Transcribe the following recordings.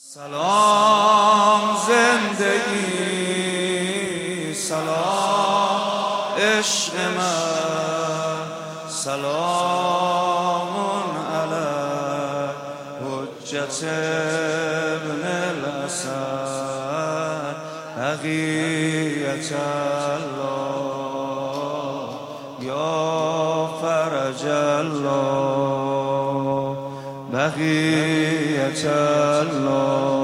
سلام زندگی، سلام عشق من، سلام علی حجت ابن الحسن بقیت الله یا فرج الله بقیت الله.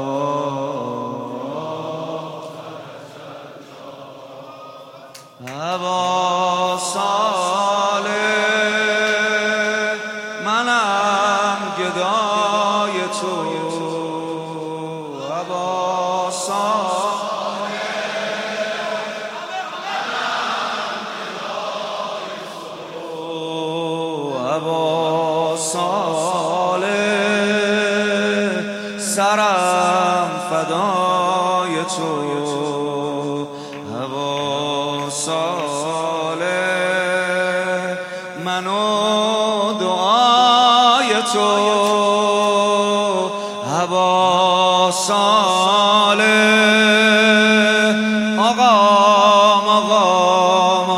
ابا صالح منم گدای تو، ابا صالح منم گدای تو، ابا صالح سرم فدای تو، ابا صالح منو دعای تو، ابا صالح آقام آقام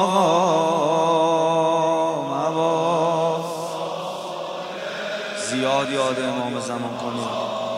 آقام ابا زیاد یاد امام زمان کنید.